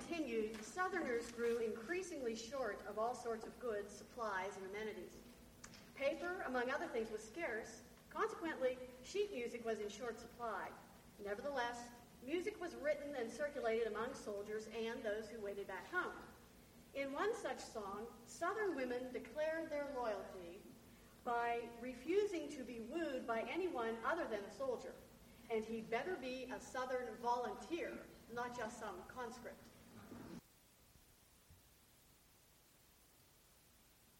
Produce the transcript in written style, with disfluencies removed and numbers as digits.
continued, Southerners grew increasingly short of all sorts of goods, supplies, and amenities. Paper, among other things, was scarce. Consequently, sheet music was in short supply. Nevertheless, music was written and circulated among soldiers and those who waited back home. In one such song, Southern women declared their loyalty by refusing to be wooed by anyone other than a soldier, and he'd better be a Southern volunteer, not just some conscript.